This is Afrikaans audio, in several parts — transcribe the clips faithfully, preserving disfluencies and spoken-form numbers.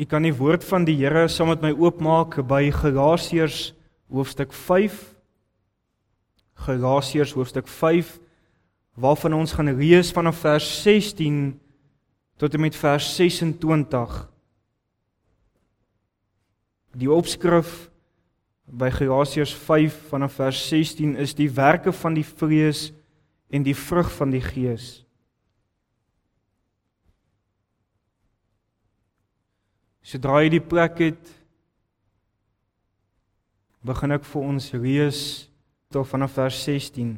U kan die woord van die Here saam met my oopmaak by Galasiërs hoofstuk vyf. Galasiërs hoofstuk vyf, waarvan ons gaan lees vanaf vers sestien tot en met vers sesentwintig. Die opskrif by Galasiërs vyf vanaf vers sestien is die werke van die vlees en die vrug van die Gees. Sodra jy die plek het, begin ek vir ons lees tot vanaf vers sestien.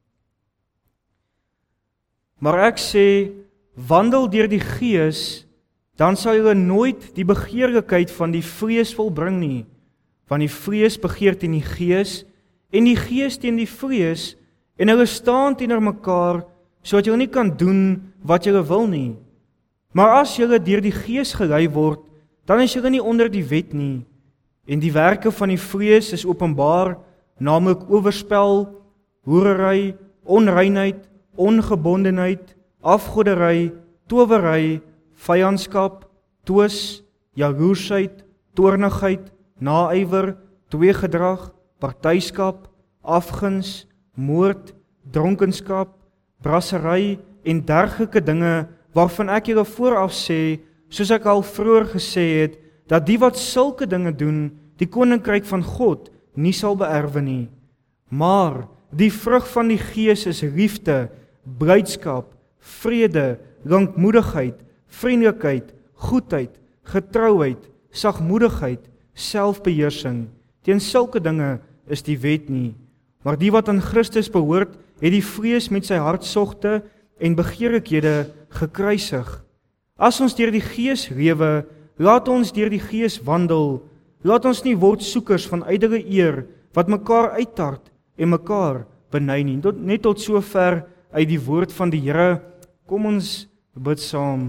Maar ek sê, wandel deur die Gees, dan sal julle nooit die begeerlikheid van die vlees volbring nie, want die vlees begeer teen die Gees, en die Gees teen die vlees, en hulle staan teenoor mekaar, sodat julle nie kan doen wat julle wil nie. Maar as julle deur die Gees gelei word, dan is julle nie onder die wet nie, en die werke van die vlees is openbaar, naamlik oorspel, hoerery, onreinheid, ongebondenheid, afgoderry, towery, vyandskap, twis, jaloesheid, toornigheid, naaiwer, tweegedrag, partyskap, afguns, moord, dronkenskap, brassery en dergelike dinge waarvan ek julle vooraf sê, soos ek al vroeër gesê het, dat die wat sulke dinge doen, die koninkryk van God nie sal beerwe nie. Maar die vrug van die Gees is liefde, blydskap, vrede, lankmoedigheid, vriendelikheid, goedheid, getrouheid, sagmoedigheid, selfbeheersing. Teen sulke dinge is die wet nie. Maar die wat aan Christus behoort, het die vlees met sy hartsogte en begeerlikhede gekruisig. As ons deur die Gees lewe, laat ons deur die Gees wandel. Laat ons nie word soekers van ydelle eer, wat mekaar uittart en mekaar beny nie. Tot, net tot sover uit die woord van die Here. Kom ons bid saam.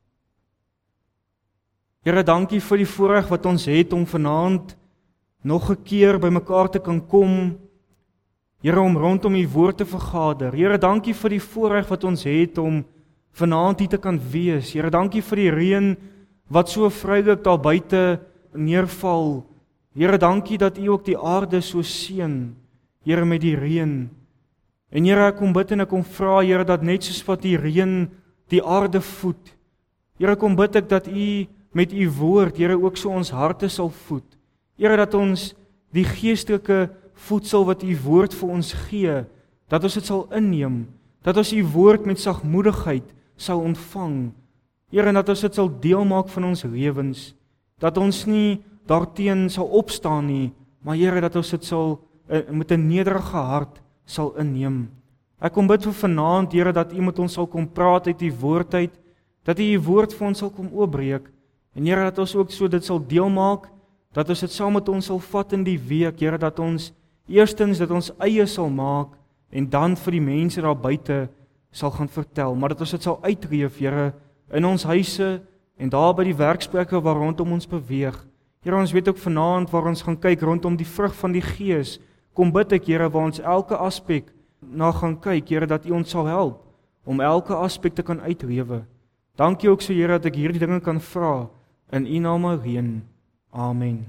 Here, dankie vir die voorreg wat ons het om vanaand nog 'n keer by mekaar te kan kom. Here, om rondom u woord te vergader. Here, dankie vir die voorreg wat ons het om vanaand hier te kan wees. Here, dankie vir die reën wat so vrylik daar buite neerval. Here, dankie dat u ook die aarde so seën, Here, met die reën. En Here, ek kom bid en ek kom vra, Here, dat net soos wat die reën die aarde voed, Here, kom bid ek dat u met u woord, Here, ook so ons harte sal voed. Here, dat ons die geestelike voedsel wat u woord vir ons gee, dat ons dit sal inneem, dat ons u woord met sagmoedigheid sal ontvang. Here, en dat ons dit sal deel maak van ons lewens, dat ons nie daarteen sal opstaan nie, maar Here, dat ons dit sal uh, met 'n nederige hart sal inneem. Ek kom bid vir vanaand, Here, dat u met ons sal kom praat uit u woord uit, dat u u woord vir ons sal kom oopbreek, en Here, dat ons ook so dit sal deel maak, dat ons dit saam met ons sal vat in die week, Here, dat ons eerstens dat ons eie sal maak, en dan vir die mense daar buite sal gaan vertel, maar dat ons dit sal uitleef, Here, in ons huise, en daar by die werksplekke waar rondom ons beweeg. Here, ons weet ook vanaand waar ons gaan kyk rondom die vrug van die Gees. Kom bid ek, Here, waar ons elke aspek na gaan kyk, Here, dat u ons sal help, om elke aspek te kan uitlewe. Dankie ook so, Here, dat ek hierdie dinge kan vra, in u naam alleen. Amen.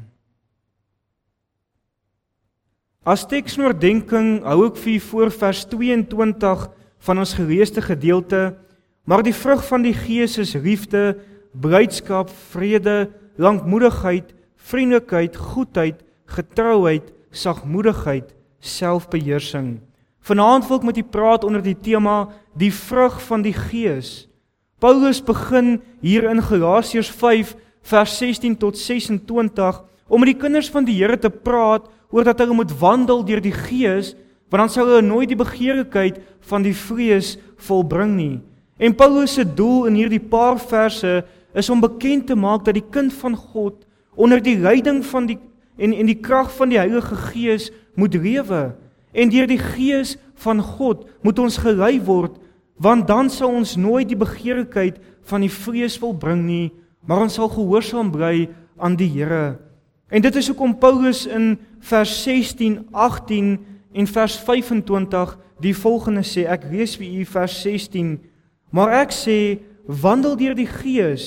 As teksnoordenking hou ek vir u voor vers tweeëntwintig van ons geleesde gedeelte, maar die vrug van die Gees is liefde, blydskap, vrede, lankmoedigheid, vriendelikheid, goedheid, getrouheid, sagmoedigheid, selfbeheersing. Vanaand wil ek met u praat onder die tema die vrug van die Gees. Paulus begin hier in Galasiërs vyf vers sestien tot sesentwintig om met die kinders van die Here te praat oor dat hulle moet wandel deur die Gees, want dan sal hulle nooit die begeerlikheid van die vlees volbring nie. En Paulus se doel in hierdie paar verse is om bekend te maak dat die kind van God onder die leiding van die en en die krag van die Heilige Gees moet lewe. En deur die Gees van God moet ons gelei word, want dan sal ons nooit die begeerlikheid van die vlees volbring nie, maar ons sal gehoorsaam bly aan die Here. En dit is hoekom Paulus in vers sestien, agtien en vers vyfentwintig die volgende sê. Ek lees vir u vers sestien. Maar ek sê, wandel deur die Gees,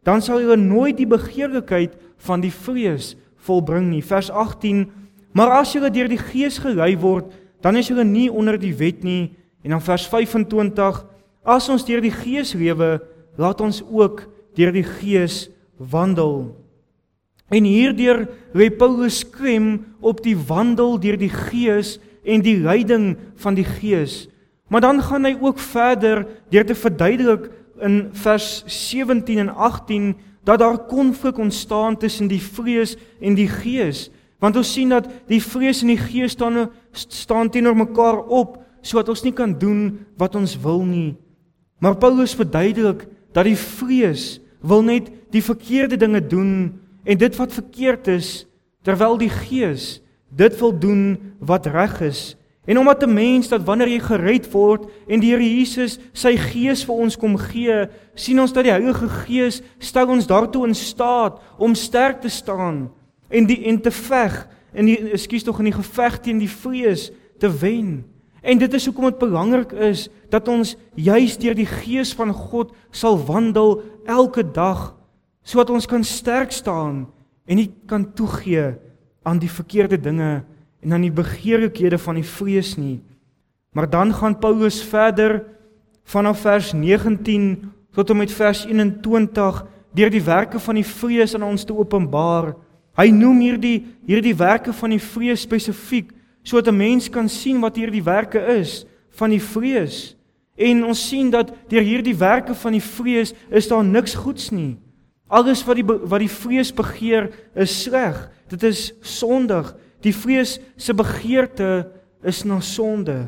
dan sal julle nooit die begeerlikheid van die vlees volbring nie. Vers agttien, maar as julle deur die Gees gelei word, dan is julle nie onder die wet nie. En dan vers vyf-en-twintig, as ons deur die Gees lewe, laat ons ook deur die Gees wandel. En hierdeur lê Paulus klem op die wandel deur die Gees en die leiding van die Gees. Maar dan gaan hy ook verder deur te verduidelik in vers sewentien en agttien dat daar konflik ontstaan tussen die vlees en die Gees. Want ons sien dat die vlees en die Gees staan, staan teenoor mekaar op, sodat ons nie kan doen wat ons wil nie. Maar Paulus verduidelik dat die vlees wil net die verkeerde dinge doen en dit wat verkeerd is, terwyl die Gees dit wil doen wat reg is. En omdat 'n mens dat wanneer jy gered word en die Here Jesus sy Gees vir ons kom gee, sien ons dat die Heilige Gees stel ons daartoe in staat om sterk te staan en die en te veg en die ekskuus tog in die geveg teen die vlees te wen. En dit is hoekom dit belangrik is dat ons juis deur die Gees van God sal wandel elke dag, sodat ons kan sterk staan en nie kan toegee aan die verkeerde dinge en aan die begeerlikhede van die vlees nie. Maar dan gaan Paulus verder vanaf vers negentien tot en met vers eenentwintig deur die werke van die vlees aan ons te openbaar. Hy noem hierdie hierdie werke van die vlees spesifiek, sodat 'n mens kan sien wat hierdie werke is van die vlees. En ons sien dat deur hierdie werke van die vlees is daar niks goeds nie. Alles wat die wat die vlees begeer is sleg. Dit is sondig. Die vlees se begeerte is na sonde.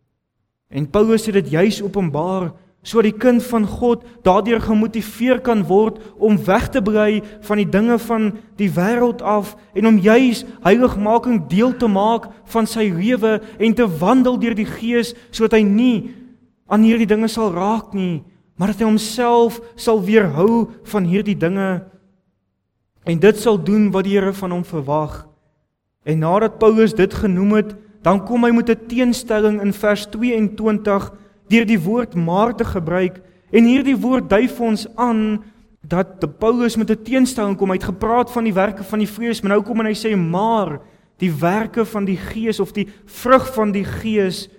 En Paulus het dit juis openbaar, sodat die kind van God daardeur gemotiveer kan word om weg te bly van die dinge van die wêreld af en om juis heiligmaking deel te maak van sy lewe en te wandel deur die Gees, sodat hy nie aan hierdie dinge sal raak nie, maar dat hy homself sal weerhou van hierdie dinge en dit sal doen wat die Here van hom verwag. En nadat Paulus dit genoem het, dan kom hy met 'n teenstelling in vers twee-en-twintig deur die woord maar te gebruik. En hierdie woord dui vir ons aan dat Paulus met 'n teenstelling kom. Hy het gepraat van die werke van die vlees, maar nou kom en hy sê maar die werke van die Gees of die vrug van die Gees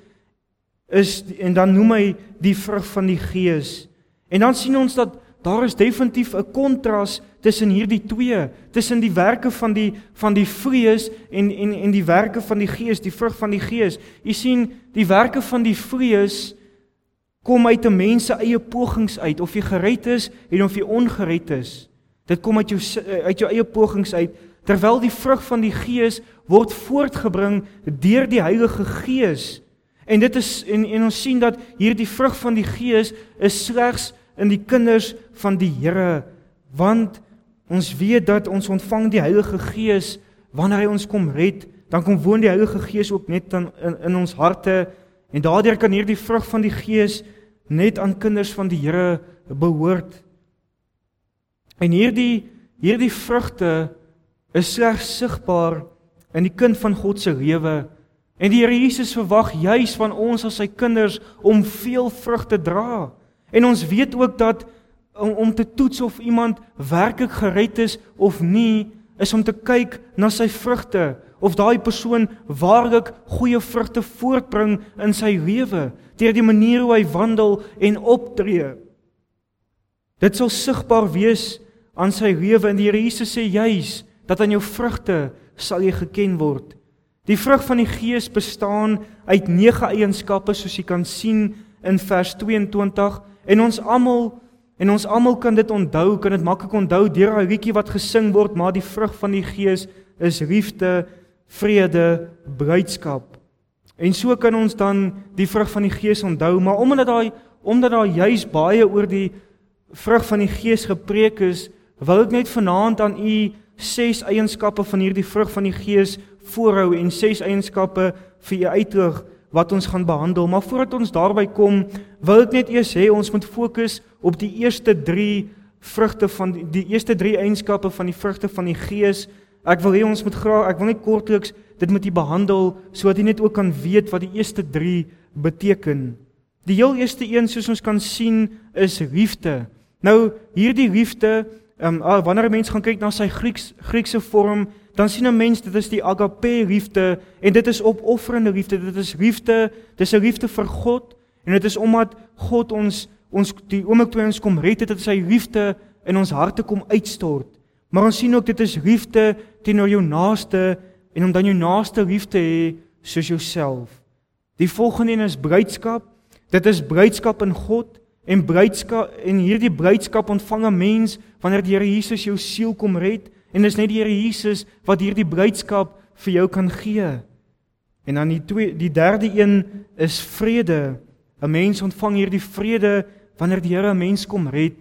is, en dan noem hy die vrug van die Gees. En dan sien ons dat daar is definitief 'n kontras tussen hierdie twee, tussen die werke van die van die vlees en en en die werke van die Gees, die vrug van die Gees. Jy sien, die werke van die vlees kom uit 'n mens se eie pogings uit, of jy gered is en of jy ongered is. Dit kom uit jou uit jou eie pogings uit, terwyl die vrug van die Gees word voortgebring deur die Heilige Gees. En dit is en, en ons sien dat hierdie vrug van die Gees is slegs in die kinders van die Here, want ons weet dat ons ontvang die Heilige Gees wanneer hy ons kom red, dan kom woon die Heilige Gees ook net in, in, in ons harte, en daardeur kan hierdie vrug van die Gees net aan kinders van die Here behoort. En hierdie hierdie vrugte is slegs sigbaar in die kind van God se lewe. En die Here Jesus verwag juis van ons as sy kinders om veel vrug te dra. En ons weet ook dat om, om te toets of iemand werklik gered is of nie, is om te kyk na sy vrugte, of daai persoon waarlik goeie vrugte voortbring in sy lewe, deur die manier hoe hy wandel en optree. Dit sal sigbaar wees aan sy lewe, en die Here Jesus sê juis dat aan jou vrugte sal jy geken word. Die vrug van die Gees bestaan uit nege eienskappe, soos jy kan sien in vers twee-en-twintig, en ons almal en ons almal kan dit onthou, kan dit maklik onthou deur 'n liedjie wat gesing word, maar die vrug van die Gees is liefde, vrede, blydskap. En so kan ons dan die vrug van die Gees onthou, maar omdat daar omdat daar juis baie oor die vrug van die Gees gepreek is, wil ek net vanaand aan u ses eienskappe van hierdie vrug van die Gees voorhou en ses eienskappe vir u uitlig wat ons gaan behandel. Maar voordat ons daarby kom, wil ek net eers hê ons moet fokus op die eerste drie vrugte van die, die eerste drie eienskappe van die vrugte van die Gees. Ek wil hê ons moet graag, ek wil net kortliks dit met u behandel, sodat u net ook kan weet wat die eerste drie beteken. Die heel eerste een, soos ons kan sien, is liefde. Nou, hierdie liefde, um, wanneer 'n mens gaan kyk na sy Grieks, Griekse vorm, dan sien 'n mens, dit is die agape liefde, en dit is opofferende liefde, dit is liefde, dit is 'n liefde vir God, en dit is omdat God ons, ons die oomblik toe ons kom red, dit is sy liefde in ons harte kom uitstort. Maar ons sien ook, dit is liefde teenoor jou naaste, en om dan jou naaste lief te hê, soos jouself. Die volgende een is bruidskap, dit is bruidskap in God, en bruidskap, en hierdie bruidskap ontvang 'n mens, wanneer die Here Jesus jou siel kom red, en dis net die Here Jesus, wat hierdie bruidskap vir jou kan gee. En dan die, twee, die derde een is vrede, 'n mens ontvang hierdie vrede, wanneer die Here 'n mens kom red,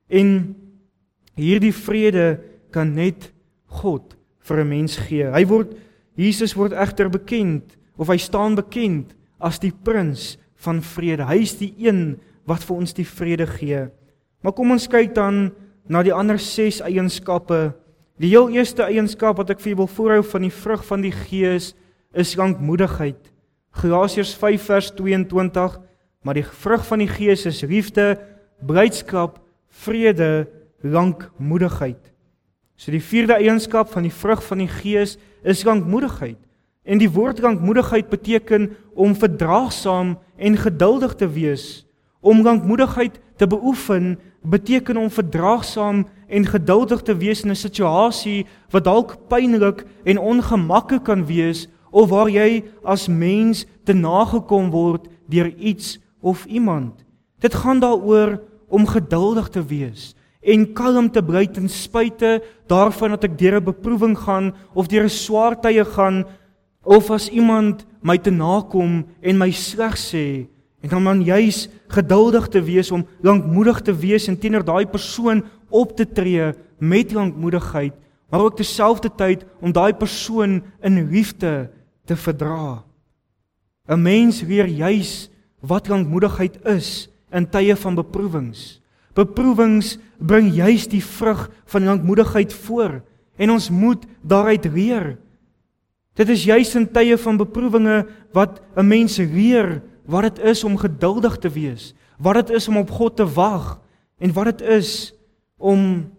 en hierdie vrede kan net God vir 'n mens gee. Hy word, Jesus word egter bekend, of hy staan bekend, as die prins van vrede. Hy is die een wat vir ons die vrede gee. Maar kom ons kyk dan na die ander ses eienskappe. Die heel eerste eienskap wat ek vir julle wil voorhou van die vrug van die Gees, is lankmoedigheid. Galasiërs vyf vers tweeëntwintig, maar die vrug van die Gees is liefde, blydskap, vrede, lankmoedigheid. So die vierde eienskap van die vrug van die Gees is lankmoedigheid. En die woord lankmoedigheid beteken om verdraagsaam en geduldig te wees. Om lankmoedigheid te beoefen beteken om verdraagsaam en geduldig te wees in 'n situasie wat dalk pynlik en ongemaklik kan wees, of waar jy as mens te nagekom word deur iets of iemand. Dit gaan daaroor om geduldig te wees en kalm te bly ten spyte daarvan dat ek deur 'n beproewing gaan of deur 'n swaar tye gaan, of as iemand my te nakom en my sleg sê, en dan man juis geduldig te wees, om lankmoedig te wees en teenoor daai persoon op te tree met lankmoedigheid, maar ook terselfdertyd om daai persoon in liefde te verdra. 'n Mens leer juis wat lankmoedigheid is in tye van beproewings. Beproewings bring juis die vrug van lankmoedigheid voor, en ons moet daaruit leer. Dit is juis in tye van beproewinge wat 'n mens leer wat dit is om geduldig te wees, wat dit is om op God te wag, en wat dit is om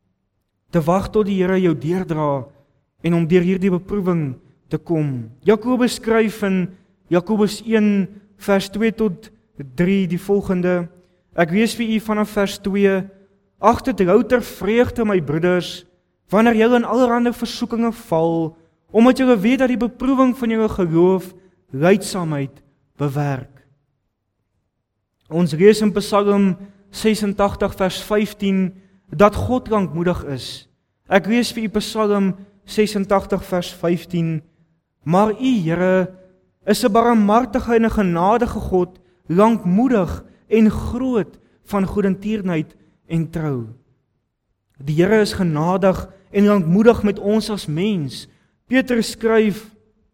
te wag tot die Here jou deurdra, en om deur hierdie beproewing te kom. Jakobus skryf in Jakobus een vers twee tot drie die volgende: Ek lees vir u vanaf vers twee: Ag dit louter vreugde, my broeders, wanneer julle in allerlei versoekinge val, omdat julle weet dat die beproewing van julle geloof lydsaamheid bewerk. Ons lees in Psalm sesentagtig vers vyftien dat God lankmoedig is. Ek lees vir u Psalm sesentagtig vers vyftien: Maar u, Here, is 'n barmhartige en 'n genadige God, lankmoedig en groot van goedertierenheid en trou. Die Here is genadig en lankmoedig met ons as mens. Petrus skryf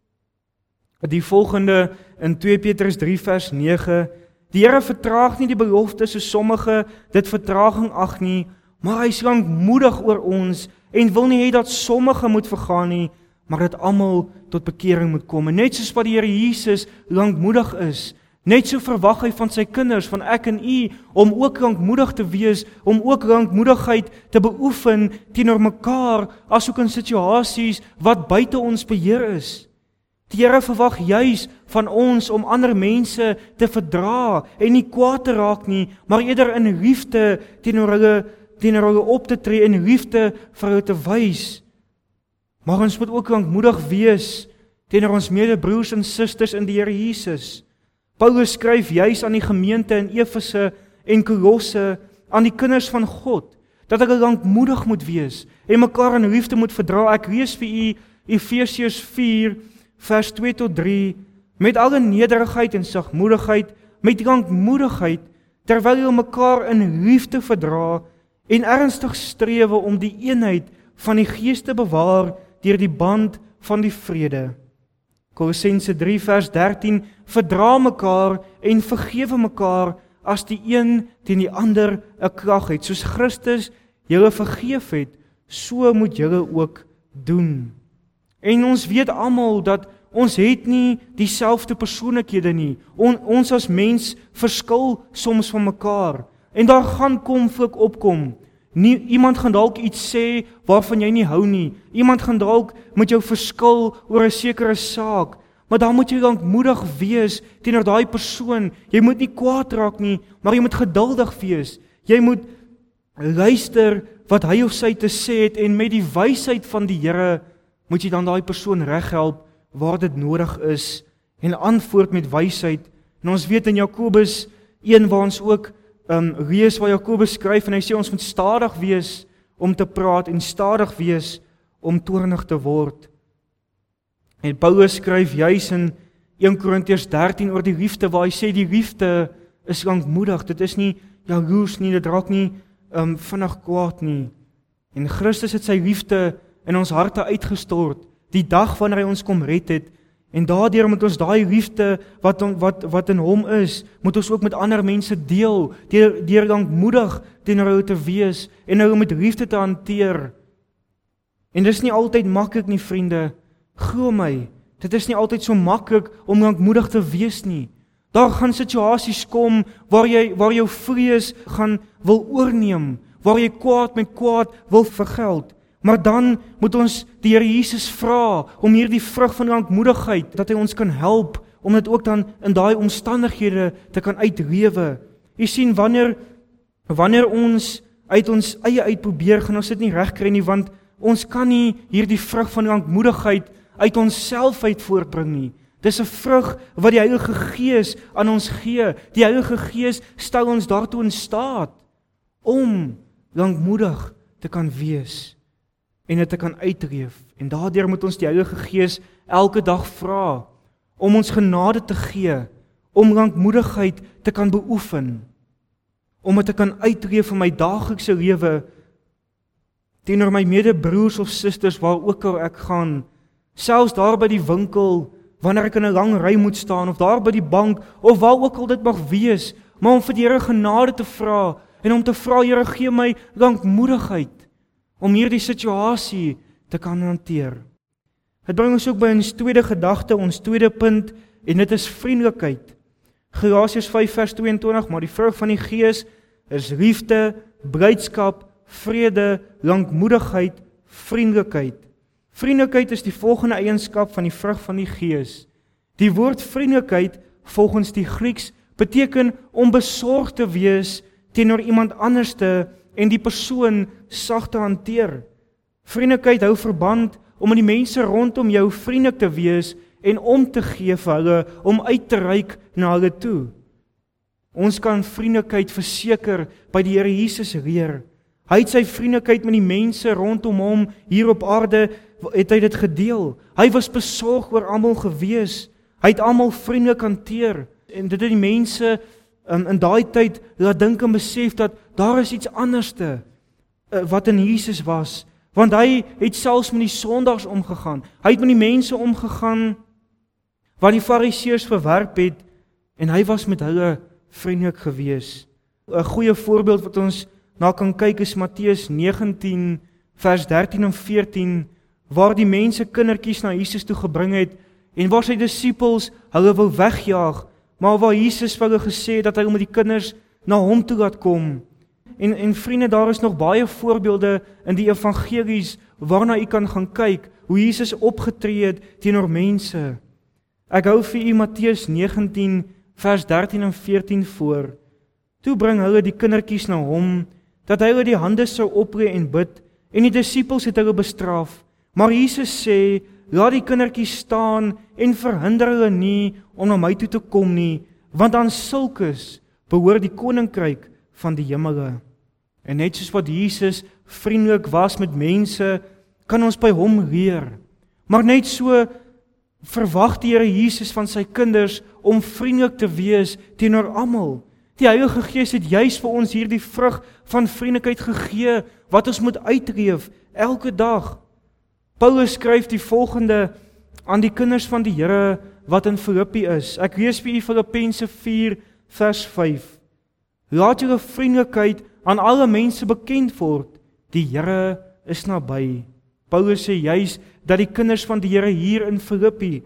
die volgende in twee Petrus drie vers nege: Die Here vertraag nie die belofte soos sommige dit vertraging ag nie, maar hy is lankmoedig oor ons en wil nie hê dat sommige moet vergaan nie, maar dat almal tot bekering moet kom. En net soos wat die Here Jesus lankmoedig is, net so verwag hy van sy kinders, van ek en u, om ook lankmoedig te wees, om ook lankmoedigheid te beoefen teenoor mekaar, asook in situasies wat buite ons beheer is. Die Here verwag juis van ons om ander mense te verdra en nie kwaad te raak nie, maar eerder in liefde teenoor hulle, teenoor hulle op te tree, en liefde vir hulle te wys. Maar ons moet ook lankmoedig wees teenoor ons medebroers en susters in die Here Jesus. Paulus skryf juis aan die gemeente in Efese en Kolosse, aan die kinders van God, dat hulle lankmoedig moet wees en mekaar in liefde moet verdra. Ek lees vir u Efesiërs vier vers twee tot drie: Met alle nederigheid en sagmoedigheid, met lankmoedigheid, terwyl julle mekaar in liefde verdra en ernstig strewe om die eenheid van die Gees te bewaar deur die band van die vrede. Kolossense drie vers dertien: Verdra mekaar en vergewe mekaar as die een teen die ander 'n klag het. Soos Christus julle vergeef het, so moet julle ook doen. En ons weet almal dat ons het nie dieselfde persoonlikhede nie. On, ons as mens verskil soms van mekaar. En daar gaan konflik opkom. Nie, iemand gaan dalk iets sê waarvan jy nie hou nie. Iemand gaan dalk met jou verskil oor 'n sekere saak. Maar dan moet jy lankmoedig wees teenoor daai persoon. Jy moet nie kwaad raak nie, maar jy moet geduldig wees. Jy moet luister wat hy of sy te sê het en met die wysheid van die Here moet jy dan daai persoon reghelp waar dit nodig is en antwoord met wysheid. En ons weet in Jakobus een waar ons ook um, lees waar Jakobus skryf en hy sê ons moet stadig wees om te praat en stadig wees om toornig te word. En Paulus skryf juis in een Korintiërs dertien oor die liefde waar hy sê die liefde is lankmoedig. Dit is nie jaloers nie, dit raak nie um, vinnig kwaad nie. En Christus het sy liefde in ons harte uitgestort die dag wanneer hy ons kom red het. En daardeur moet ons daai liefde wat, wat, wat in hom is, moet ons ook met ander mense deel, deur, deur lankmoedig teenoor hulle te wees en hulle met liefde te hanteer. En dis nie altyd maklik nie, vriende. Glo my, dit is nie altyd so maklik om lankmoedig te wees nie. Daar gaan situasies kom waar jy waar jou vrees gaan wil oorneem, waar jy kwaad met kwaad wil vergeld. Maar dan moet ons die Here Jesus vra om hierdie vrug van lankmoedigheid, dat hy ons kan help om dit ook dan in daai omstandighede te kan uitlewe. Jy sien, wanneer wanneer ons uit ons eie uit probeer, gaan ons dit nie regkry nie, want ons kan nie hierdie vrug van lankmoedigheid uit onsself uit voortbring nie. Dis 'n vrug wat die Heilige Gees aan ons gee. Die Heilige Gees stel ons daartoe in staat om lankmoedig te kan wees en dit te kan uitleef. En daardeur moet ons die Heilige Gees elke dag vra om ons genade te gee, om lankmoedigheid te kan beoefen, om dit te kan uitleef in my daaglikse lewe teenoor my medebroers of susters waar ook al ek gaan, selfs daar by die winkel, wanneer ek in 'n lang ry moet staan, of daar by die bank, of waar ook al dit mag wees, maar om vir die Here genade te vra, en om te vra, Here, gee my lankmoedigheid, om hierdie situasie te kan hanteer. Het bring ons ook by ons tweede gedagte, ons tweede punt, en dit is vriendelikheid. Galasiërs vyf vers tweeëntwintig, maar die vrug van die Gees is liefde, blydskap, vrede, lankmoedigheid, vriendelikheid. Vriendelikheid is die volgende eienskap van die vrug van die Gees. Die woord vriendelikheid, volgens die Grieks, beteken om besorgd te wees teenoor iemand anderste en die persoon sag te hanteer. Vriendelikheid hou verband om aan die mense rondom jou vriendelik te wees en om te gee vir hulle, om uit te reik na hulle toe. Ons kan vriendelikheid verseker by die Here Jesus leer. Hy het sy vriendelikheid met die mense rondom hom hier op aarde, het hy dit gedeel. Hy was besorg oor almal gewees. Hy het almal vriendelik hanteer. En dit het die mense um, in daai tyd laat dink en besef dat daar is iets anderste uh, wat in Jesus was. Want hy het selfs met die sondaars omgegaan. Hy het met die mense omgegaan wat die Fariseërs verwerp het en hy was met hulle vriendelik gewees. 'n Goeie voorbeeld wat ons na kan kyk is Matteus negentien vers dertien en veertien, waar die mense kindertjies na Jesus toe gebring het en waar sy disippels hulle wou wegjaag, maar waar Jesus vir hulle gesê het dat hy met die kinders na hom toe laat kom. En en vriende, daar is nog baie voorbeelde in die evangelies waarna u kan gaan kyk hoe Jesus opgetree het teenoor mense. Ek hou vir u Matteus negentien vers dertien en veertien voor. Toe bring hulle die kindertjies na hom, dat hy hulle die hande sou oplê en bid, en die disippels het hulle bestraf. Maar Jesus sê, laat die kindertjies staan en verhinder hulle nie om na my toe te kom nie, want aan sulkes behoort die koninkryk van die hemele. En net soos wat Jesus vriendelik was met mense, kan ons by hom leer. Maar net so verwag die Here Jesus van sy kinders om vriendelik te wees teenoor almal. Die Heilige Gees het juis vir ons hierdie vrug van vriendelikheid gegee, wat ons moet uitleef elke dag. Paulus skryf die volgende aan die kinders van die Here wat in Filippi is. Ek lees vir u Filippense vier vers vyf. Laat julle vriendelikheid aan alle mense bekend word. Die Here is naby. Paulus sê juis dat die kinders van die Here hier in Filippi,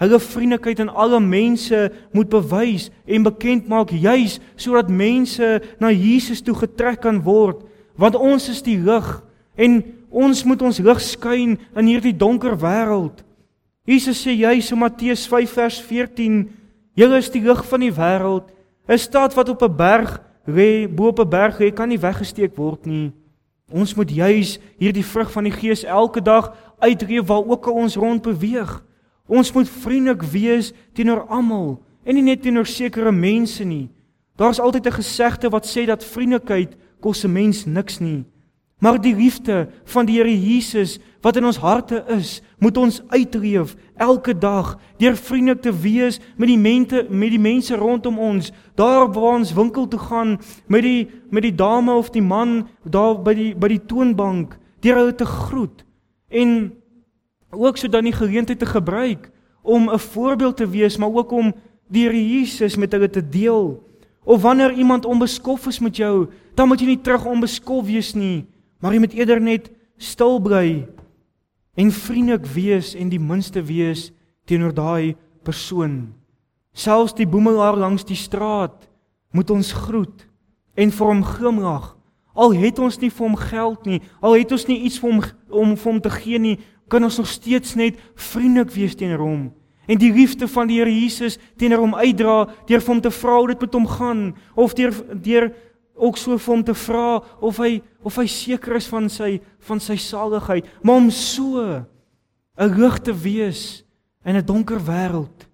hulle vriendelikheid aan alle mense moet bewys en bekend maak, juis sodat mense na Jesus toe getrek kan word, want ons is die lig en ons moet ons lig skyn in hierdie donker wêreld. Jesus sê juis in Matteus vyf vers veertien, julle is die lig van die wêreld. 'n Stad wat op 'n berg lê, bo op 'n berg lê, kan nie weggesteek word nie. Ons moet juis hierdie vrug van die Gees elke dag uitleef waar ook al ons rond beweeg. Ons moet vriendelik wees teenoor almal en nie net teenoor sekere mense nie. Daar's altyd 'n gesegde wat sê dat vriendelikheid kos 'n mens niks nie. Maar die liefde van die Here Jesus wat in ons harte is, moet ons uitleef elke dag deur vriendelik te wees met die mense met die mense rondom ons, daar waar ons winkel toe gaan, met die met die dame of die man daar by die by die toonbank, deur hulle te groet en ook so dan die geleentheid te gebruik om 'n voorbeeld te wees, maar ook om die Here Jesus met hulle te deel. Of wanneer iemand onbeskof is met jou, dan moet jy nie terug onbeskof wees nie, maar jy moet eerder net stil bly en vriendelik wees en die minste wees teenoor daai persoon. Selfs die boemelaar langs die straat moet ons groet en vir hom glimlag. Al het ons nie vir hom geld nie, al het ons nie iets vir hom om vir hom te gee nie, kan ons nog steeds net vriendelik wees teenoor hom. En die liefde van die Here Jesus teenoor hom uitdra deur vir hom te vra hoe dit met hom gaan, of deur deur ook so vir hom te vra of hy of hy seker is van sy van sy saligheid, maar om so 'n lig te wees in 'n donker wêreld.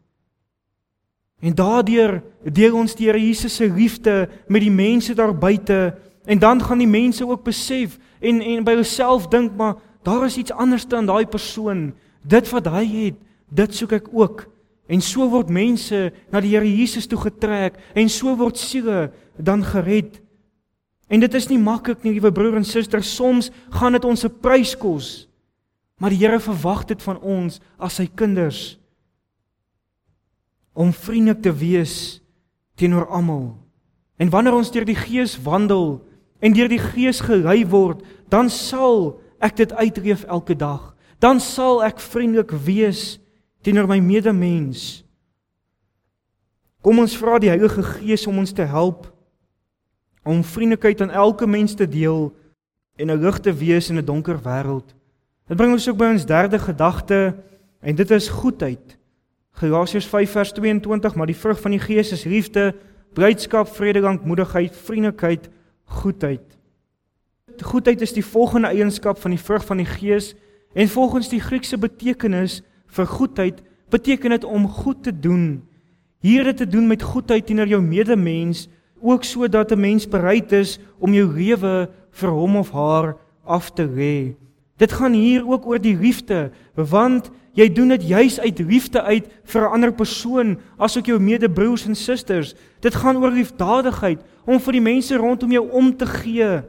En daardeur deel ons die Here Jesus se liefde met die mense daar buite, en dan gaan die mense ook besef en en by hulself dink, maar daar is iets anders dan daai persoon. Dit wat hy het, dit soek ek ook. En so word mense na die Here Jesus toe getrek en so word siele dan gered. En dit is nie maklik nie, liewe broer en suster, soms gaan dit ons 'n prys kos. Maar die Here verwag dit van ons as sy kinders om vriendelik te wees teenoor almal. En wanneer ons deur die Gees wandel en deur die Gees gelei word, dan sal ek dit uitleef elke dag. Dan sal ek vriendelik wees teenoor my medemens. Kom ons vra die Heilige Gees om ons te help om vriendelikheid aan elke mens te deel en 'n lig te wees in 'n donker wêreld. Dit bring ons ook by ons derde gedagte, en dit is goedheid. Galasiërs vyf vers tweeëntwintig, maar die vrug van die Gees is liefde, blydskap, vrede, lankmoedigheid, vriendelikheid, goedheid. Goedheid is die volgende eienskap van die vrug van die Gees, en volgens die Griekse betekenis vir goedheid, beteken dit om goed te doen. Hier dit te doen met goedheid teenoor jou medemens, ook so dat 'n mens bereid is om jou lewe vir hom of haar af te lê. Dit gaan hier ook oor die liefde, want jy doen dit juis uit liefde uit vir 'n ander persoon, asook jou medebroers en susters. Dit gaan oor liefdadigheid, om vir die mense rondom jou om te gee,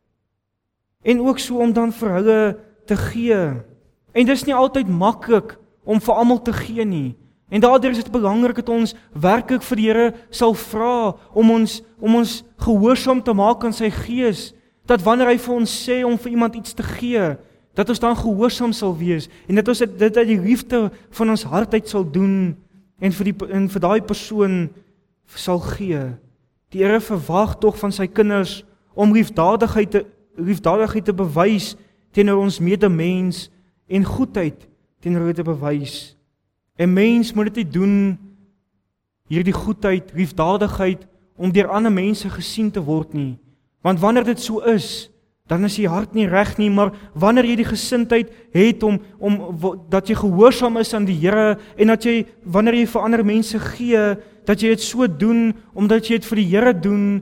en ook so om dan vir hulle te gee. En dis nie altyd maklik om vir almal te gee nie. En daardeur is dit belangrik dat ons werklik vir die Here sal vra om ons om ons gehoorsaam te maak aan sy Gees, dat wanneer hy vir ons sê om vir iemand iets te gee, dat ons dan gehoorsaam sal wees en dat ons dit uit die liefde van ons hart uit sal doen en vir die en vir daai persoon sal gee. Die Here verwag tog van sy kinders om liefdadigheid te liefdadigheid te bewys teenoor ons medemens en goedheid teenoor hulle te bewys. 'n Mens moet dit nie doen, hierdie goedheid, liefdadigheid, om deur ander mense gesien te word nie. Want wanneer dit so is, dan is jy hart nie reg nie, maar wanneer jy die gesindheid het om, om dat jy gehoorsaam is aan die Here, en dat jy, wanneer jy vir ander mense gee, dat jy dit so doen, omdat jy dit vir die Here doen,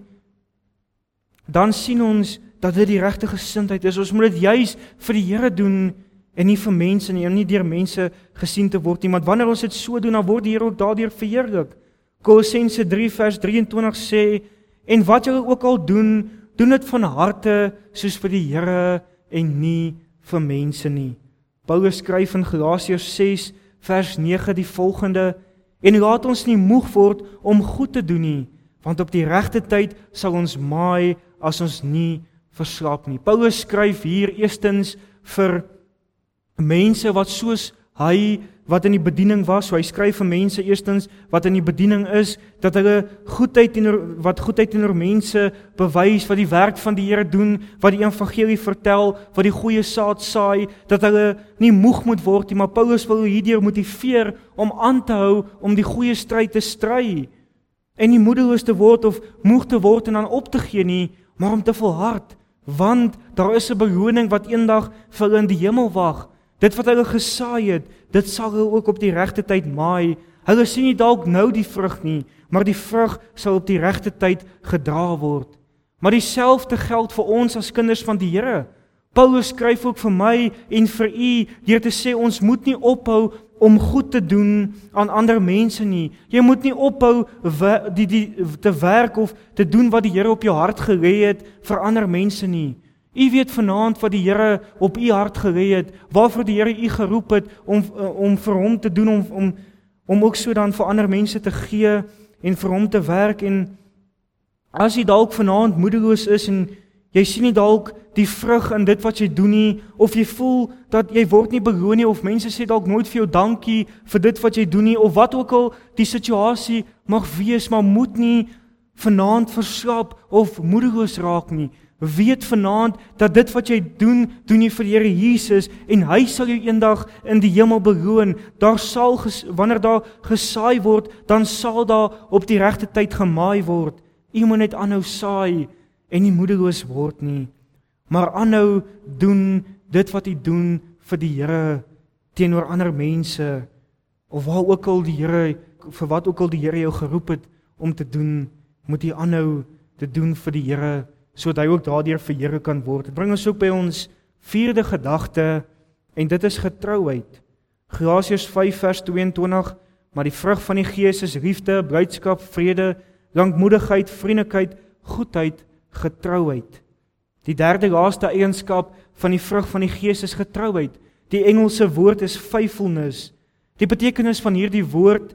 dan sien ons dat dit die regte gesindheid is. Ons moet dit juis vir die Here doen, en nie vir mense nie, en nie deur mense gesien te word nie, want wanneer ons dit so doen, dan word die Here ook daardeur verheerlik. Kolossense drie vers drieëntwintig sê, en wat julle ook al doen, doen dit van harte soos vir die Here en nie vir mense nie. Paulus skryf in Galasiërs ses vers nege die volgende, en laat ons nie moeg word om goed te doen nie, want op die regte tyd sal ons maai as ons nie verslaap nie. Paulus skryf hier eerstens vir mense wat soos hy wat in die bediening was, so hy skryf vir mense eerstens wat in die bediening is, dat hulle goedheid teenoor, wat goedheid teenoor mense bewys, wat die werk van die Here doen, wat die evangelie vertel, wat die goeie saad saai, dat hulle nie moeg moet word nie, maar Paulus wil hierdeur motiveer om aan te hou, om die goeie stryd te stry, en nie moedeloos te word of moeg te word en dan op te gee nie, maar om te volhard, want daar is 'n beloning wat eendag vir hulle in die hemel wag. Dit wat hulle gesaai het, dit sal hulle ook op die regte tyd maai. Hulle sien nie dalk nou die vrug nie, maar die vrug sal op die regte tyd gedra word. Maar dieselfde geld vir ons as kinders van die Here. Paulus skryf ook vir my en vir u, deur te sê ons moet nie ophou om goed te doen aan ander mense nie. Jy moet nie ophou die, die, te werk of te doen wat die Here op jou hart gelê het vir ander mense nie. U weet vanaand wat die Here op u hart gelê het, waarvoor die Here u geroep het om om vir hom te doen, om om om ook so dan vir ander mense te gee en vir hom te werk. En as jy dalk vanaand moedeloos is en jy sien nie dalk die vrug in dit wat jy doen nie, of jy voel dat jy word nie beloon nie, of mense sê dalk nooit vir jou dankie vir dit wat jy doen nie, of wat ook al die situasie mag wees, maar moet nie vanaand verslap of moedeloos raak nie. Weet vanaand dat dit wat jy doen, doen jy vir die Here Jesus, en hy sal jou eendag in die hemel beloon. Daar sal, wanneer daar gesaai word, dan sal daar op die regte tyd gemaai word. Jy moet net aanhou saai en nie moedeloos word nie, maar aanhou doen dit wat jy doen vir die Here teenoor ander mense, of waar ook al die Here, vir wat ook al die Here jou geroep het om te doen, moet jy aanhou te doen vir die Here, sodat hy ook daardeur verheerlik kan word. Dit bring ons ook by ons vierde gedagte, en dit is getrouheid. Galasiërs vyf vers tweeëntwintig, maar die vrug van die Gees is liefde, blydskap, vrede, lankmoedigheid, vriendelikheid, goedheid, getrouheid. Die derde laaste eienskap van die vrug van die Gees is getrouheid. Die Engelse woord is faithfulness. Die betekenis van hierdie woord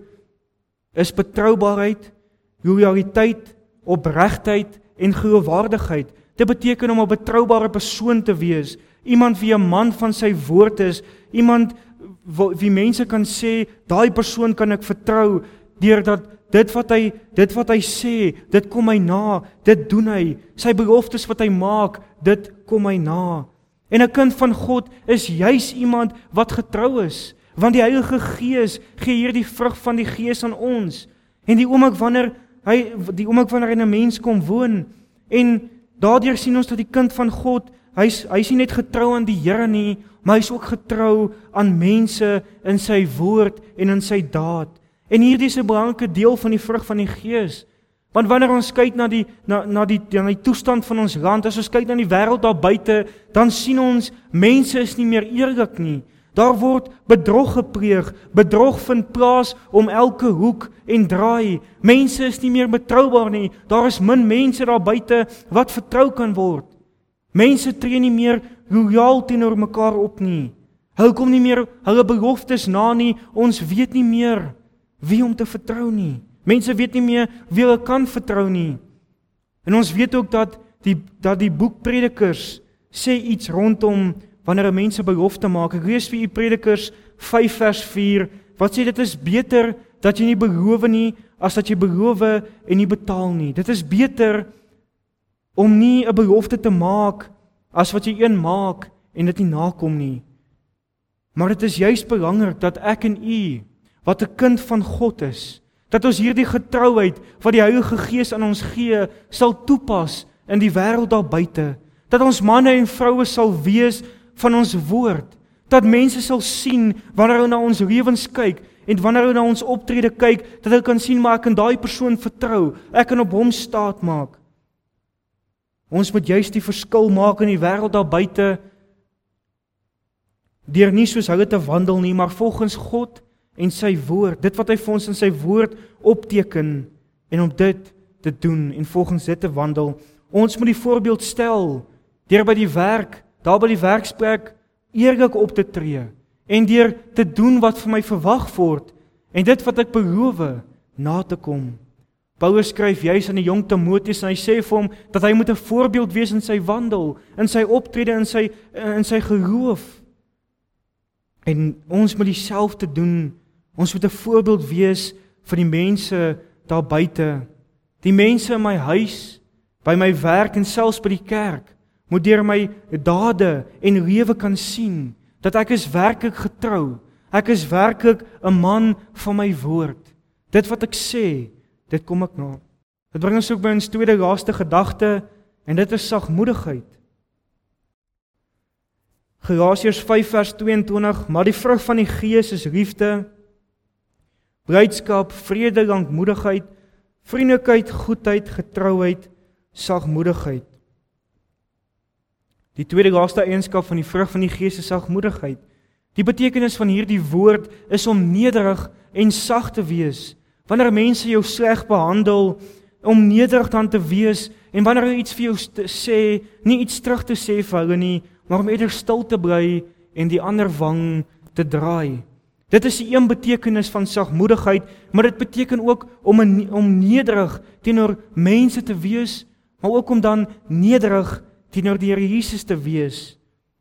is betroubaarheid, loyaliteit, opregtheid en geloofwaardigheid. Dit beteken om 'n betroubare persoon te wees, iemand wie 'n man van sy woord is, iemand wie mense kan sê, daai persoon kan ek vertrou, deurdat dit wat hy dit wat hy sê, dit kom hy na, dit doen hy, sy beloftes wat hy maak, dit kom hy na. En 'n kind van God is juis iemand wat getrou is, want die Heilige Gees gee hierdie vrug van die Gees aan ons. En die oomblik wanneer hy die oomblik wanneer hy in 'n mens kom woon, en daardeur sien ons dat die kind van God, hy's hy's nie net getrou aan die Here nie, maar hy's ook getrou aan mense in sy woord en in sy daad. En hierdie is 'n belangrike deel van die vrug van die Gees. Want wanneer ons kyk na die na na die na die toestand van ons land, as ons kyk na die wêreld daar buite, dan sien ons mense is nie meer eerlik nie. Daar word bedrog gepleeg, bedrog vind plaas om elke hoek en draai. Mense is nie meer betroubaar nie. Daar is min mense daar buite wat vertrou kan word. Mense tree nie meer loyaal teenoor mekaar op nie. Hulle kom nie meer hulle beloftes na nie. Ons weet nie meer wie om te vertrou nie. Mense weet nie meer wie hulle kan vertrou nie. En ons weet ook dat die dat die boek Predikers sê iets rondom wanneer 'n mens 'n belofte maak. Ek lees vir u Predikers vyf vers vier, wat sê dit is beter dat jy nie beloof nie, as dat jy beloof en nie betaal nie. Dit is beter om nie 'n belofte te maak, as wat jy een maak en dit nie nakom nie. Maar dit is juist belangrik dat ek en u, wat 'n kind van God is, dat ons hierdie getrouheid wat die Heilige Gees aan ons gee, sal toepas in die wêreld daar buite. Dat ons manne en vroue sal wees van ons woord, dat mense sal sien wanneer hulle na ons lewens kyk en wanneer hulle na ons optrede kyk, dat hulle kan sien maar ek kan daai persoon vertrou, ek kan op hom staat maak. Ons moet juist die verskil maak in die wêreld daar buite, deur nie soos hulle te wandel nie, maar volgens God en sy woord, dit wat hy vir ons in sy woord opteken, en om dit te doen en volgens dit te wandel. Ons moet die voorbeeld stel, deur by die werk, daar by die werksplek eerlik op te tree, en deur te doen wat vir my verwag word, en dit wat ek beloof, na te kom. Paulus skryf juis aan die jong Timoteus, en hy sê vir hom, dat hy moet 'n voorbeeld wees in sy wandel, in sy optrede, in sy, in sy geloof. En ons moet dieselfde doen. Ons moet 'n voorbeeld wees vir die mense daar buite. Die mense in my huis, by my werk en selfs by die kerk, moet deur my dade en lewe kan sien, dat ek is werklik getrou. Ek is werklik 'n man van my woord. Dit wat ek sê, dit kom ek na. Dit bring ons ook by ons tweede laaste gedagte, en dit is sagmoedigheid. Galasiërs vyf vers tweeëntwintig, maar die vrug van die Gees is liefde, blydskap, vrede, lankmoedigheid, vriendelikheid, goedheid, getrouheid, sagmoedigheid. Die tweede laaste eienskap van die vrug van die Gees is sagmoedigheid. Die betekenis van hierdie woord is om nederig en sag te wees. Wanneer mense jou sleg behandel, om nederig dan te wees, en wanneer hulle iets vir jou sê, nie iets terug te sê vir hulle nie, maar om eerder stil te bly en die ander wang te draai. Dit is die een betekenis van sagmoedigheid, maar dit beteken ook om, een, om nederig teenoor mense te wees, maar ook om dan nederig teenoor die Here Jesus te wees.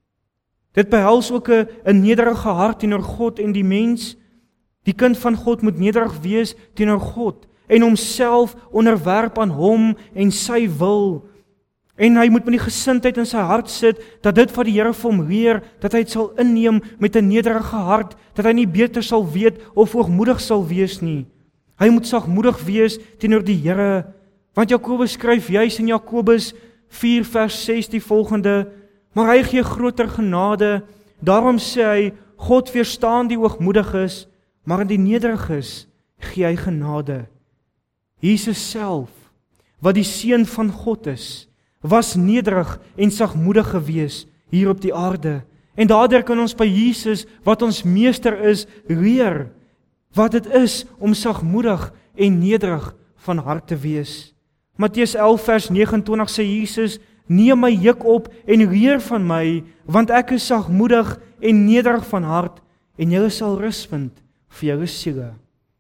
Dit behels ook 'n 'n nederige hart teenoor God en die mens. Die kind van God moet nederig wees teenoor God en homself onderwerp aan hom en sy wil. En hy moet met die gesindheid in sy hart sit, dat dit wat die Here vir hom leer, dat hy dit sal inneem met 'n nederige hart, dat hy nie beter sal weet of hoogmoedig sal wees nie. Hy moet sagmoedig wees teenoor die Here, want Jakobus skryf juis in Jakobus vier vers ses die volgende, maar hy gee groter genade, daarom sê hy, God weerstaan die hoogmoediges, maar in die nederiges gee hy genade. Jesus self, wat die Seun van God is, was nederig en sagmoedig gewees hier op die aarde. En daardeur kan ons by Jesus, wat ons meester is, leer wat dit is om sagmoedig en nederig van hart te wees. Matteus elf vers vyf nege sê Jesus, neem my juk op en leer van my, want ek is sagmoedig en nederig van hart, en julle sal rus vind vir julle siele.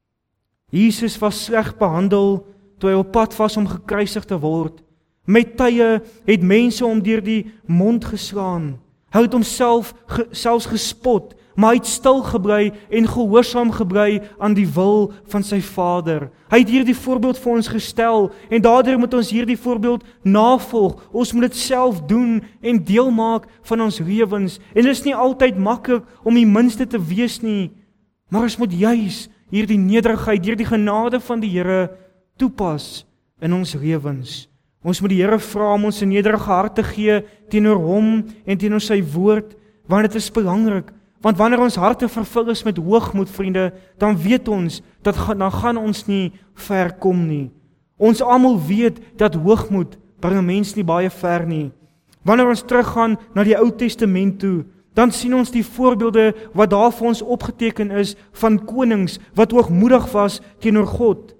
Jesus was sleg behandel toe hy op pad was om gekruisig te word. Met tye het mense hom deur die mond geslaan. Hy het homself ge, selfs gespot, maar hy het stil gebly en gehoorsaam gebly aan die wil van sy Vader. Hy het hierdie voorbeeld vir ons gestel en daardeur moet ons hierdie voorbeeld navolg. Ons moet dit self doen en deel maak van ons lewens. En dit is nie altyd maklik om die minste te wees nie, maar ons moet juis hierdie nederigheid, hierdie genade van die Here toepas in ons lewens. Ons moet die Here vra om ons 'n nederige hart te gee teenoor hom en teenoor sy woord, want dit is belangrik. Want wanneer ons harte vervul is met hoogmoed, vriende, dan weet ons, dat dan gaan ons nie ver kom nie. Ons almal weet dat hoogmoed bring 'n mens nie baie ver nie. Wanneer ons teruggaan na die Ou Testament toe, dan sien ons die voorbeelde wat daar vir ons opgeteken is van konings wat hoogmoedig was teenoor God.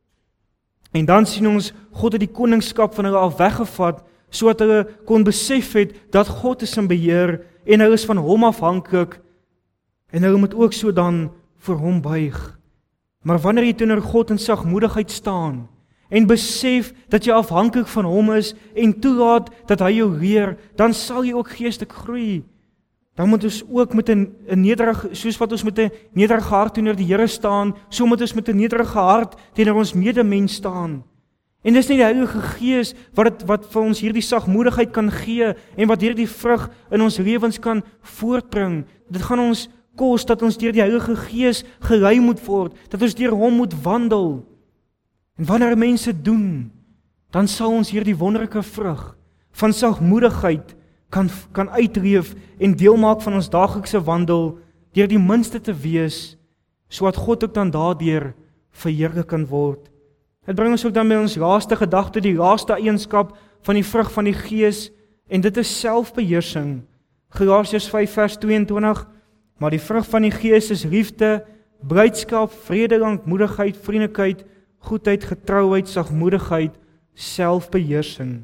En dan sien ons, God het die koningskap van hulle af weggevat, sodat hulle kon besef het, dat God is in beheer, en hulle is van hom afhanklik, en hulle moet ook so dan vir hom buig. Maar wanneer jy teenoor God in sagmoedigheid staan, en besef dat jy afhanklik van hom is, en toelaat dat hy jou leer, dan sal jy ook geestelik groei. Dan moet ons ook met 'n nederige, soos wat ons met 'n nederige hart teenoor die Here staan, so moet ons met 'n nederige hart teenoor ons medemens staan. En dis nie die Heilige Gees wat het, wat vir ons hierdie sagmoedigheid kan gee en wat hierdie vrug in ons lewens kan voortbring. Dit gaan ons kos dat ons deur die Heilige Gees gelei moet word, dat ons deur hom moet wandel. En wanneer mense doen, dan sal ons hierdie wonderlike vrug van sagmoedigheid kan kan uitleef en deel maak van ons daaglikse wandel deur die minste te wees, sodat God ook dan daardeur verheerlik kan word. Dit bring ons ook dan by ons laaste gedagte, die laaste eienskap van die vrug van die Gees, en dit is selfbeheersing. Galasiërs vyf vers tweeëntwintig, maar die vrug van die Gees is liefde, blydskap, vrede, lankmoedigheid, vriendelikheid, goedheid, getrouheid, sagmoedigheid, selfbeheersing.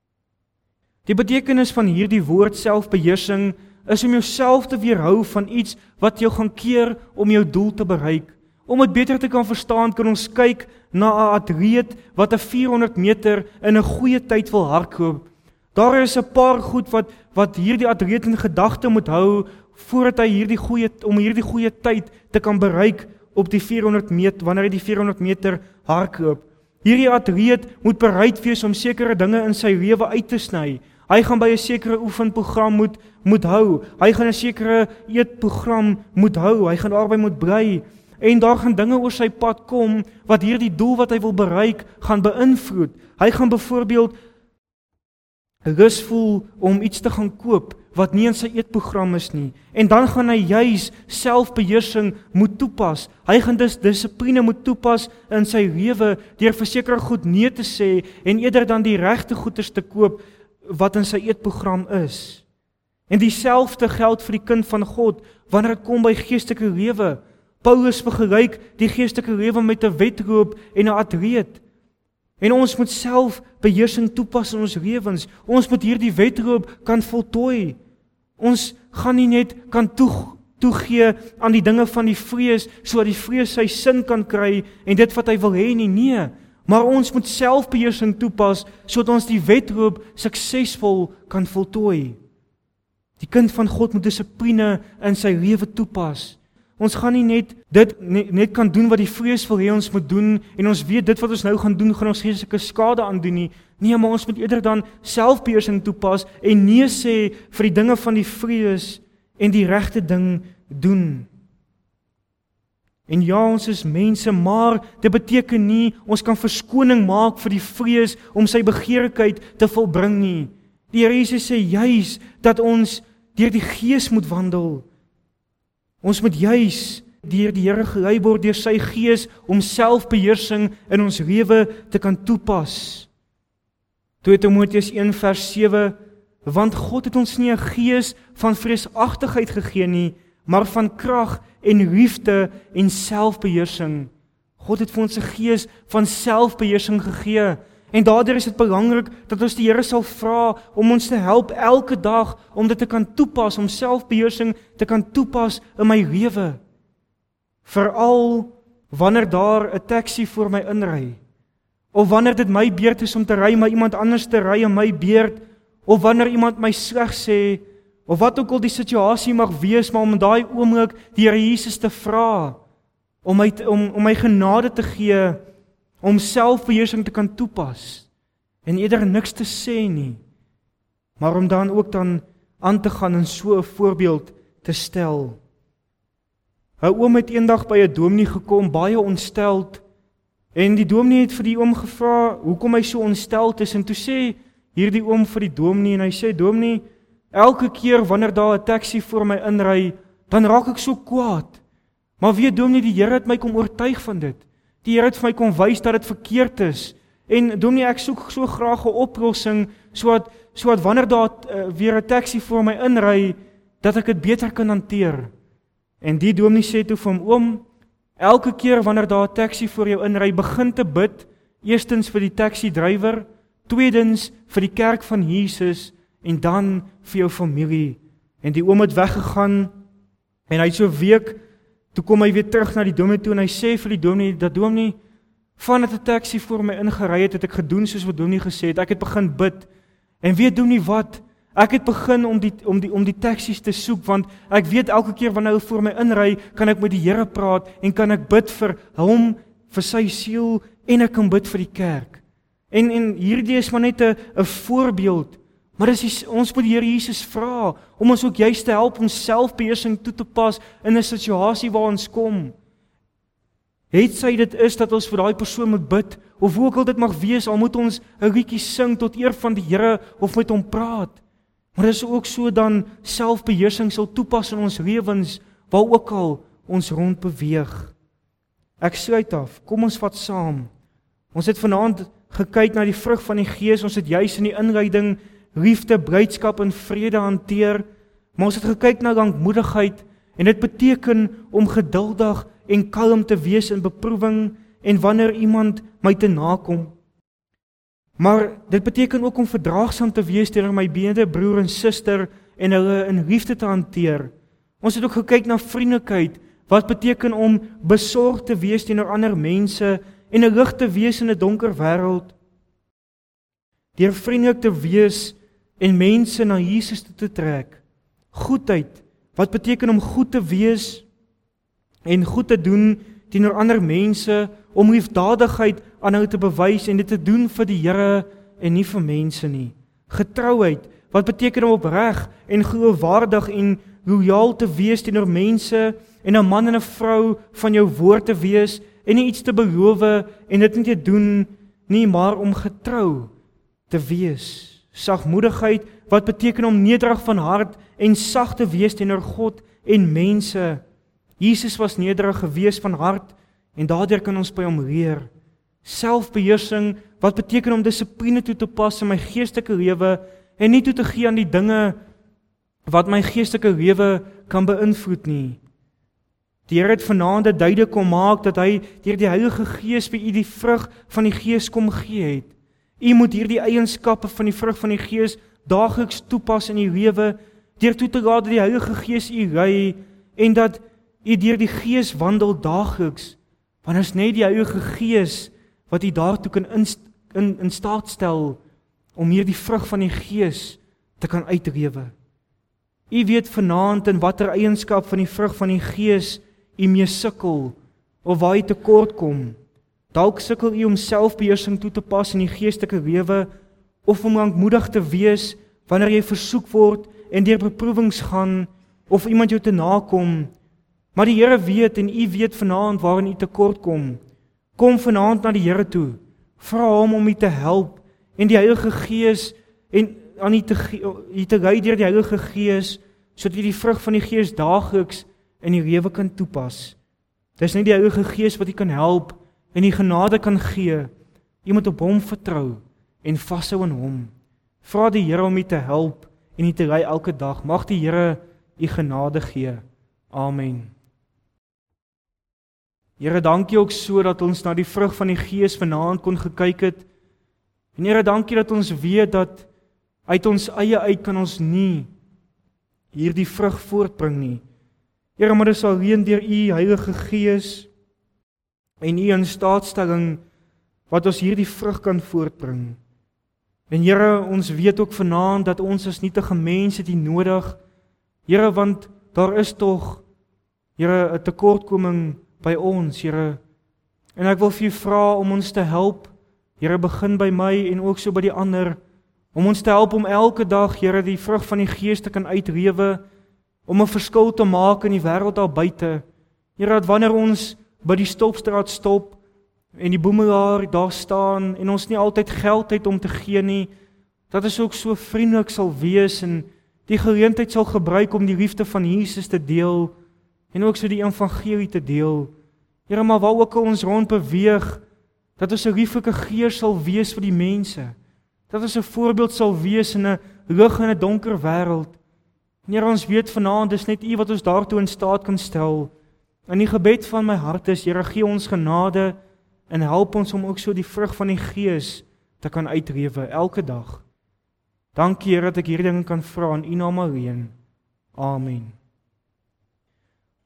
Die betekenis van hierdie woord selfbeheersing is om jouself te weerhou van iets wat jou gaan keer om jou doel te bereik. Om dit beter te kan verstaan, kan ons kyk na 'n atleet wat 'n vierhonderd meter in 'n goeie tyd wil hardloop. Daar is 'n paar goed wat wat hierdie atleet in gedagte moet hou voordat hy hierdie goeie om hierdie goeie tyd te kan bereik op die vierhonderd meter wanneer hy die vierhonderd meter hardloop. Hierdie atleet moet bereid wees om sekere dinge in sy lewe uit te sny. Hy gaan by 'n sekere oefenprogram moet moet hou. Hy gaan 'n sekere eetprogram moet hou. Hy gaan daarby moet bly. En daar gaan dinge oor sy pad kom wat hierdie doel wat hy wil bereik gaan beïnvloed. Hy gaan byvoorbeeld rus voel om iets te gaan koop wat nie in sy eetprogram is nie. En dan gaan hy juis selfbeheersing moet toepas. Hy gaan dus dissipline moet toepas in sy lewe deur verseker goed nee te sê en eerder dan die regte goeders te koop wat in sy eetprogram is. En dieselfde geld vir die kind van God wanneer dit kom by geestelike lewe. Paulus vergelyk die geestelike lewe met 'n wedloop en 'n atleet. En ons moet self beheersing toepas in ons lewens. Ons moet hierdie wedloop kan voltooi. Ons gaan nie net kan toe, toegee aan die dinge van die vrees, sodat die vrees sy sin kan kry en dit wat hy wil hê nie, nee. Maar ons moet selfbeheersing toepas, sodat ons die wedloop suksesvol kan voltooi. Die kind van God moet dissipline in sy lewe toepas. Ons gaan nie net dit net, net kan doen wat die vrees wil hê ons moet doen en ons weet dit wat ons nou gaan doen gaan ons geestelike skade aandoen nie. Nee, maar ons moet eerder dan selfbeheersing toepas en nee sê vir die dinge van die vrees en die regte ding doen. En ja, ons is mense, maar dit beteken nie ons kan verskoning maak vir die vrees om sy begeerlikheid te volbring nie. Die Here Jesus sê juis dat ons deur die Gees moet wandel. Ons moet juis deur die Here gelei word deur sy Gees om selfbeheersing in ons lewe te kan toepas. tweede Timoteus een vers sewe, want God het ons nie 'n gees van vreesagtigheid gegee nie, maar van krag en liefde en selfbeheersing. God het vir ons 'n gees van selfbeheersing gegee. En daardeur is dit belangrik dat ons die Here sal vra om ons te help elke dag om dit te kan toepas, om selfbeheersing te kan toepas in my lewe. Veral wanneer daar 'n taxi voor my inry, of wanneer dit my beurt is om te ry, maar iemand anders te ry in my beurt, of wanneer iemand my sleg sê, of wat ook al die situasie mag wees, maar om in daai oomblik die Here Jesus te vra, om my, om, om my genade te gee, om selfbeheersing te kan toepas, en eerder niks te sê nie, maar om dan ook dan aan te gaan en so 'n voorbeeld te stel. 'n Oom het eendag by 'n dominee gekom, baie ontsteld, en die dominee het vir die oom gevra, hoekom hy so ontsteld is, en toe sê hierdie oom vir die dominee, en hy sê, dominee, elke keer wanneer daar 'n taxi voor my inry, dan raak ek so kwaad, maar weet dominee, die Here het my kom oortuig van dit, die Here het vir my kom wys dat dit verkeerd is, en dominee, ek soek so graag 'n oplossing, sodat, sodat wanneer daar uh, weer 'n taxi voor my inry, dat ek dit beter kan hanteer. En die dominee sê toe vir hom, oom, elke keer wanneer daar 'n taxi voor jou inry, begin te bid, eerstens vir die taxi-drywer, tweedens vir die kerk van Jesus, en dan vir jou familie. En die oom het weggegaan, en hy het so 'n week, toe kom hy weer terug na die dominee toe, en hy sê vir die dominee, dat dominee, vandat 'n taxi voor my ingery het, het ek gedoen soos wat dominee gesê het, ek het begin bid, en weet dominee wat, ek het begin om die, om die, om die taxi's te soek, want ek weet elke keer wanneer hy voor my inry, kan ek met die Here praat, en kan ek bid vir hom, vir sy siel, en ek kan bid vir die kerk. En, en hierdie is maar net 'n 'n voorbeeld, maar dis, ons moet die Here Jesus vra, om ons ook juist te help om selfbeheersing toe te pas in 'n situasie waar ons kom. Het sy dit is dat ons vir daai persoon moet bid, of hoe ook al dit mag wees, al moet ons 'n liedjie sing tot eer van die Here, of met hom praat. Maar dis ook so dan selfbeheersing sal toepas in ons lewens, waar ook al ons rond beweeg. Ek sluit af, kom ons vat saam. Ons het vanaand gekyk na die vrug van die Gees, ons het juis in die inleiding liefde, blydskap en vrede hanteer, maar ons het gekyk na lankmoedigheid, en dit beteken om geduldig en kalm te wees in beproewing, en wanneer iemand my te nakom. Maar dit beteken ook om verdraagsaam te wees teenoor my medebroer en suster, en hulle in liefde te hanteer. Ons het ook gekyk na vriendelikheid, wat beteken om besorgd te wees teenoor ander mense, en 'n lig te wees in 'n donker wêreld. Deur vriendelik te wees, en mense na Jesus toe te trek. Goedheid, wat beteken om goed te wees en goed te doen teenoor ander mense, om liefdadigheid aan hulle te bewys en dit te doen vir die Here en nie vir mense nie. Getrouheid, wat beteken om opreg en geloofwaardig en loyaal te wees teenoor mense en 'n man en 'n vrou van jou woord te wees en nie iets te beloof en dit nie te doen nie, maar om getrou te wees. Sagmoedigheid, wat beteken om nederig van hart en sag te wees teenoor God en mense. Jesus was nederig gewees van hart en daardeur kan ons by hom leer. Selfbeheersing, wat beteken om dissipline toe te pas in my geestelike lewe en nie toe te gee aan die dinge wat my geestelike lewe kan beïnvloed nie. Die Here het vanaand dit duidelik kom maak dat hy deur die Heilige Gees vir u die vrug van die Gees kom gee het. U moet hierdie eienskappe van die vrug van die Gees daagliks toepas in u lewe, deur toe te laat dat die Heilige Gees u lei en dat u deur die Gees wandel daagliks, want is net die Heilige Gees wat u daartoe kan in, in, in staat stel om hierdie vrug van die Gees te kan uitlewe. U weet vanaand in watter eienskap van die vrug van die Gees u mee sukkel of waar u tekort kom. Dalk sukkel u om selfbeheersing toe te pas in die geestelike lewe of om lankmoedig te wees wanneer jy versoek word en deur beproewings gaan of iemand jou te nakom. Maar die Here weet en u weet vanaand waarin u tekort kom. Kom vanaand na die Here toe. Vra hom om u te help en die Heilige Gees en aan u te u te lei deur die Heilige Gees sodat jy die vrug van die Gees daagliks in die lewe kan toepas. Dis nie die Heilige Gees wat u kan help en die genade kan gee. Jy moet op hom vertrou en vashou in hom. Vra die Here om u te help en u te lei elke dag. Mag die Here u genade gee. Amen. Here, dankie ook so dat ons na die vrug van die Gees vanaand kon gekyk het. En Here, dankie dat ons weet dat uit ons eie uit kan ons nie hierdie vrug voortbring nie. Here, maar dis alleen deur u Heilige Gees en u instaatstelling wat ons hierdie vrug kan voortbring. En Here, ons weet ook vanaand dat ons as nietige mense dit nodig. Here, want daar is tog, Here, 'n tekortkoming by ons, Here. En ek wil vir u vra om ons te help. Here, begin by my en ook so by die ander. Om ons te help om elke dag, Here, die vrug van die Gees te kan uitlewe, om 'n verskil te maak in die wêreld daar buite. Here, dat wanneer ons by die stopstraat stop en die boemelaar daar staan en ons nie altyd geld het om te gee nie, dat ons ook so vriendelik sal wees en die geleentheid sal gebruik om die liefde van Jesus te deel en ook so die evangelie te deel. Here, maar waar ook al ons rond beweeg, dat ons 'n lieflike geur sal wees vir die mense. Dat ons 'n voorbeeld sal wees in 'n lig en 'n donker wêreld. Here, ons weet vanaand dis net u wat ons daartoe in staat kan stel. En die gebed van my hart is, Here, gee ons genade en help ons om ook so die vrug van die Gees te kan uitlewe elke dag. Dankie, Here, dat ek hierdie dinge kan vra in u naam alleen. Amen.